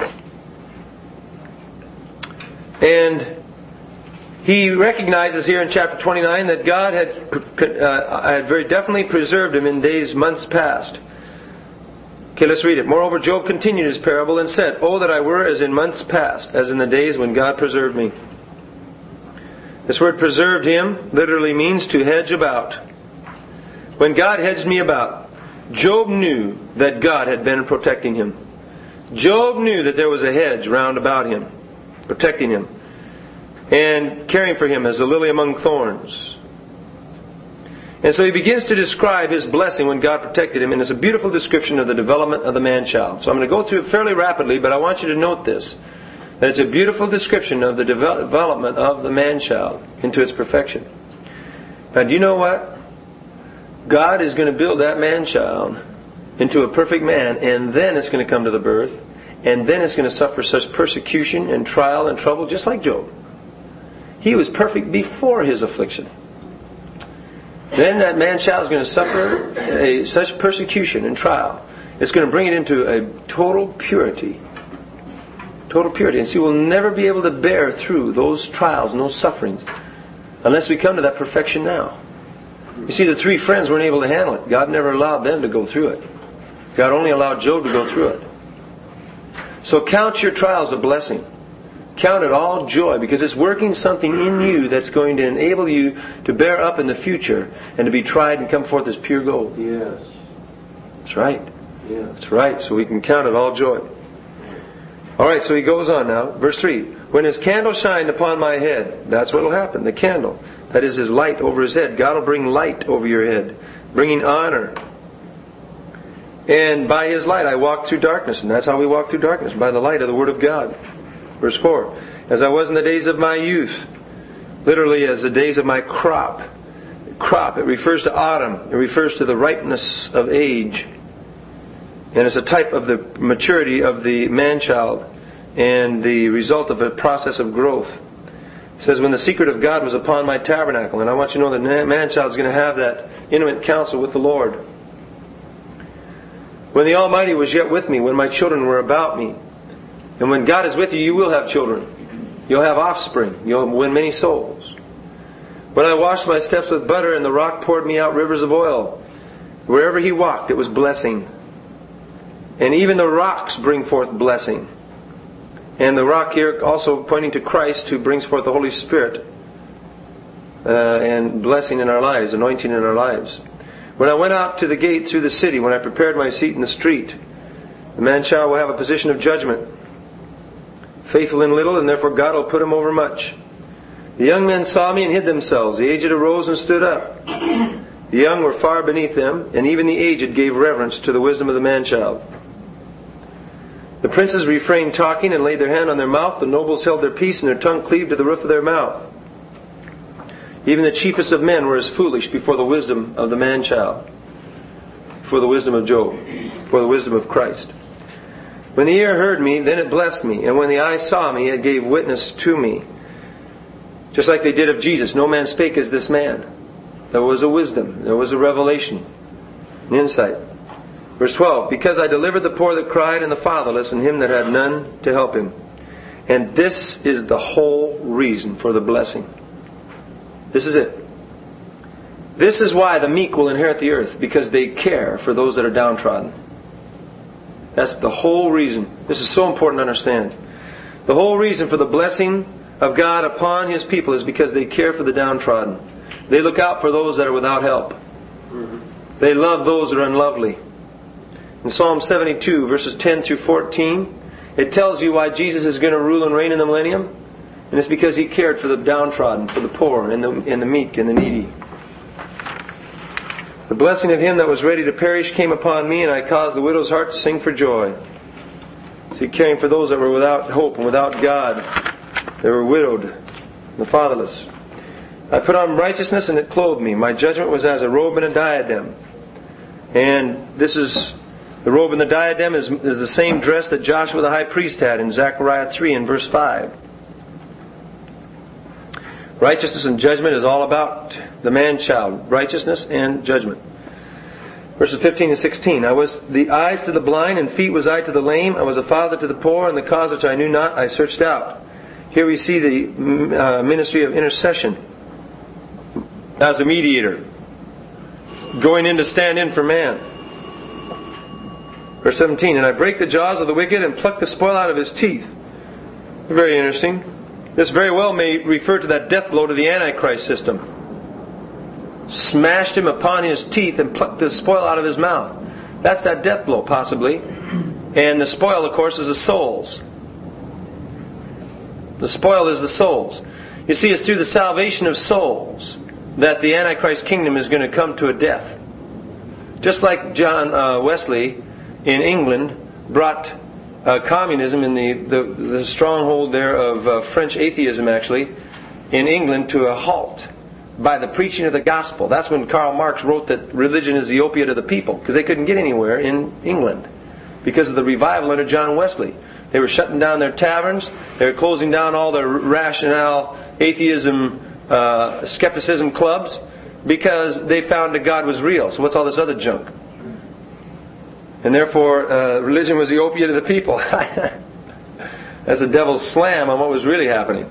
Speaker 1: And he recognizes here in chapter twenty-nine that God had, uh, had very definitely preserved him in days, months past. Okay, let's read it. Moreover, Job continued his parable and said, "Oh, that I were as in months past, as in the days when God preserved me." This word preserved him literally means to hedge about. When God hedged me about, Job knew that God had been protecting him. Job knew that there was a hedge round about him, protecting him, and caring for him as a lily among thorns. And so he begins to describe his blessing when God protected him, and it's a beautiful description of the development of the man-child. So I'm going to go through it fairly rapidly, but I want you to note this. That it's a beautiful description of the development of the man-child into its perfection. Now, do you know what? God is going to build that man-child into a perfect man, and then it's going to come to the birth, and then it's going to suffer such persecution and trial and trouble, just like Job. He was perfect before his affliction. Then that man-child is going to suffer a, such persecution and trial. It's going to bring it into a total purity. Total purity. And so we'll never be able to bear through those trials and those sufferings unless we come to that perfection now. You see, the three friends weren't able to handle it. God never allowed them to go through it. God only allowed Job to go through it. So count your trials a blessing. Count it all joy, because it's working something in you that's going to enable you to bear up in the future and to be tried and come forth as pure gold.
Speaker 3: Yes.
Speaker 1: That's right.
Speaker 3: Yeah.
Speaker 1: That's right. So we can count it all joy. All right, so he goes on now. Verse three. When his candle shined upon my head, that's what will happen. The candle. That is his light over his head. God will bring light over your head, bringing honor. And by his light I walked through darkness. And that's how we walk through darkness, by the light of the Word of God. Verse four. As I was in the days of my youth, literally as the days of my crop. Crop, it refers to autumn. It refers to the ripeness of age. And it's a type of the maturity of the man-child and the result of a process of growth. It says, when the secret of God was upon my tabernacle. And I want you to know that the man-child is going to have that intimate counsel with the Lord. When the Almighty was yet with me, when my children were about me. And when God is with you, you will have children. You'll have offspring. You'll win many souls. When I washed my steps with butter and the rock poured me out rivers of oil. Wherever he walked, it was blessing. And even the rocks bring forth blessing. And the rock here also pointing to Christ, who brings forth the Holy Spirit uh, and blessing in our lives, anointing in our lives. When I went out to the gate through the city, when I prepared my seat in the street, the man-child will have a position of judgment. Faithful in little, and therefore God will put him over much. The young men saw me and hid themselves. The aged arose and stood up. The young were far beneath them, and even the aged gave reverence to the wisdom of the man-child. The princes refrained talking and laid their hand on their mouth. The nobles held their peace, and their tongue cleaved to the roof of their mouth. Even the chiefest of men were as foolish before the wisdom of the man-child, before the wisdom of Job, before the wisdom of Christ. When the ear heard me, then it blessed me. And when the eye saw me, it gave witness to me. Just like they did of Jesus. No man spake as this man. There was a wisdom. There was a revelation. An insight. Verse twelve. Because I delivered the poor that cried, and the fatherless, and him that had none to help him. And this is the whole reason for the blessing. This is it. This is why the meek will inherit the earth. Because they care for those that are downtrodden. That's the whole reason. This is so important to understand. The whole reason for the blessing of God upon His people is because they care for the downtrodden. They look out for those that are without help. Mm-hmm. They love those that are unlovely. In Psalm seventy-two, verses ten through fourteen, it tells you why Jesus is going to rule and reign in the millennium. And it's because He cared for the downtrodden, for the poor, and the, and the meek, and the needy. The blessing of him that was ready to perish came upon me, and I caused the widow's heart to sing for joy. See, caring for those that were without hope and without God. They were widowed, the fatherless. I put on righteousness and it clothed me. My judgment was as a robe and a diadem. And this is, the robe and the diadem is, is the same dress that Joshua the high priest had in Zechariah three and verse five. Righteousness and judgment is all about the man-child. Righteousness and judgment. Verses fifteen and sixteen. I was the eyes to the blind, and feet was I to the lame. I was a father to the poor, and the cause which I knew not I searched out. Here we see the uh, ministry of intercession as a mediator, going in to stand in for man. Verse seventeen. And I break the jaws of the wicked and pluck the spoil out of his teeth. Very interesting. This very well may refer to that death blow to the Antichrist system. Smashed him upon his teeth and plucked the spoil out of his mouth. That's that death blow, possibly. And the spoil, of course, is the souls. The spoil is the souls. You see, it's through the salvation of souls that the Antichrist kingdom is going to come to a death. Just like John uh, Wesley in England brought uh, communism in the, the, the stronghold there of uh, French atheism, actually, in England to a halt by the preaching of the gospel. That's when Karl Marx wrote that religion is the opiate of the people, because they couldn't get anywhere in England because of the revival under John Wesley. They were shutting down their taverns. They were closing down all their rationale, atheism, uh, skepticism clubs, because they found that God was real. So what's all this other junk? And therefore, uh, religion was the opiate of the people. That's the devil's slam on what was really happening.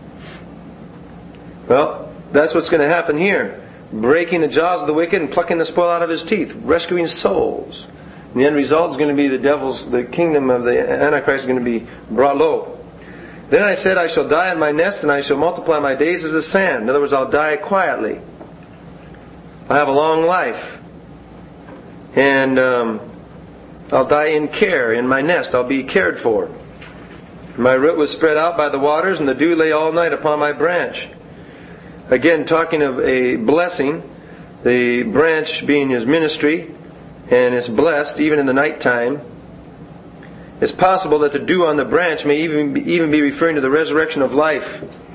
Speaker 1: Well, that's what's going to happen here. Breaking the jaws of the wicked and plucking the spoil out of his teeth. Rescuing souls. And the end result is going to be the devil's, the kingdom of the Antichrist is going to be brought low. Then I said, I shall die in my nest, and I shall multiply my days as the sand. In other words, I'll die quietly. I'll have a long life. And um, I'll die in care, in my nest. I'll be cared for. My root was spread out by the waters, and the dew lay all night upon my branch. Again, talking of a blessing, the branch being his ministry, and it's blessed even in the nighttime. It's possible that the dew on the branch may even be, even be referring to the resurrection of life.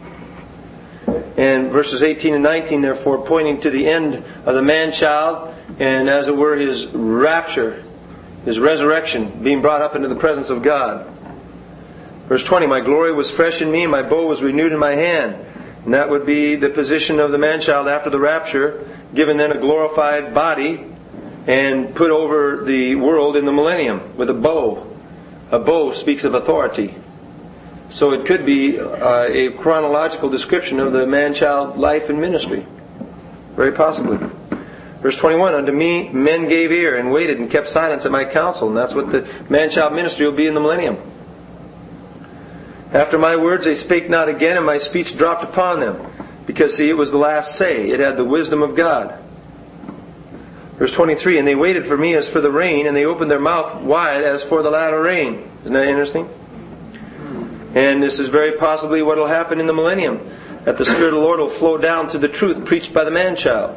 Speaker 1: And verses eighteen and nineteen, therefore, pointing to the end of the man-child, and as it were, his rapture, his resurrection, being brought up into the presence of God. Verse twenty, my glory was fresh in me, and my bow was renewed in my hand. And that would be the position of the man-child after the rapture, given then a glorified body, and put over the world in the millennium with a bow. A bow speaks of authority. So it could be uh, a chronological description of the man-child life and ministry. Very possibly. Verse twenty-one, unto me men gave ear and waited and kept silence at my counsel. And that's what the man-child ministry will be in the millennium. After my words they spake not again, and my speech dropped upon them. Because, see, it was the last say. It had the wisdom of God. Verse twenty-three, and they waited for me as for the rain, and they opened their mouth wide as for the latter rain. Isn't that interesting? And this is very possibly what will happen in the millennium. That the Spirit of the Lord will flow down to the truth preached by the man-child.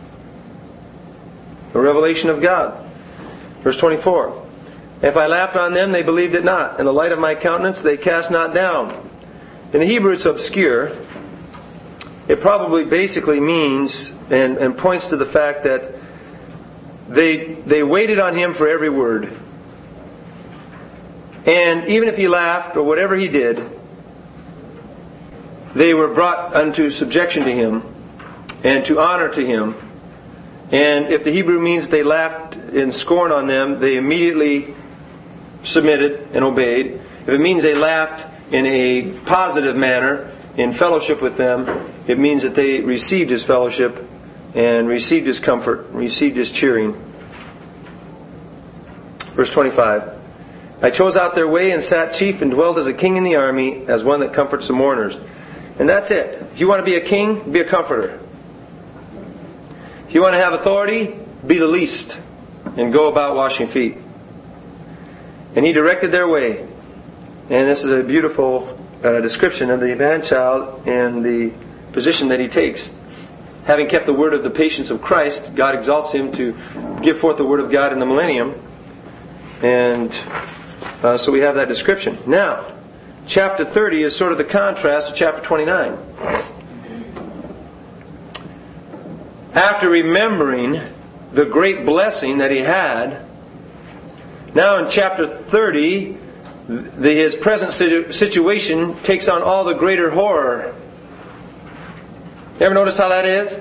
Speaker 1: The revelation of God. Verse twenty-four, if I laughed on them, they believed it not, and the light of my countenance they cast not down. In the Hebrew it's obscure. It probably basically means and, and points to the fact that they they waited on him for every word. And even if he laughed or whatever he did, they were brought unto subjection to him and to honor to him. And if the Hebrew means they laughed in scorn on them, they immediately submitted and obeyed. If it means they laughed in a positive manner, in fellowship with them, it means that they received his fellowship and received his comfort, received his cheering. Verse twenty-five, I chose out their way and sat chief and dwelt as a king in the army, as one that comforts the mourners. And that's it. If you want to be a king, be a comforter. If you want to have authority, be the least and go about washing feet. And he directed their way. And this is a beautiful uh, description of the man-child and the position that he takes. Having kept the word of the patience of Christ, God exalts him to give forth the word of God in the millennium. And uh, so we have that description. Now, chapter thirty is sort of the contrast to chapter twenty-nine. after remembering the great blessing that he had, now in chapter thirty, the, his present situation takes on all the greater horror. You ever notice how that is?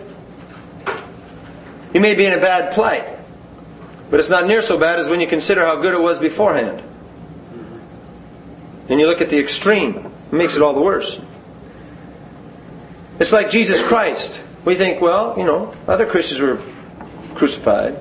Speaker 1: He may be in a bad plight, but it's not near so bad as when you consider how good it was beforehand. And you look at the extreme, it makes it all the worse. It's like Jesus Christ. We think, well, you know, other Christians were crucified.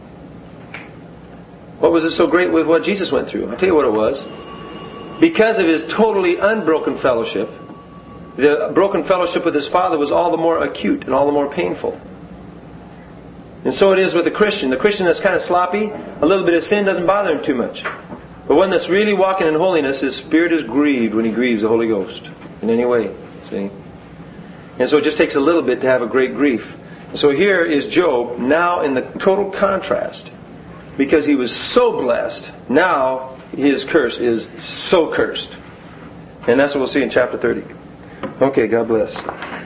Speaker 1: What was it so great with what Jesus went through? I'll tell you what it was. Because of his totally unbroken fellowship, the broken fellowship with his Father was all the more acute and all the more painful. And so it is with the Christian. The Christian that's kind of sloppy, a little bit of sin doesn't bother him too much. But one that's really walking in holiness, his spirit is grieved when he grieves the Holy Ghost in any way. See? And so it just takes a little bit to have a great grief. So here is Job now in the total contrast. Because he was so blessed, now his curse is so cursed. And that's what we'll see in chapter thirty. Okay, God bless.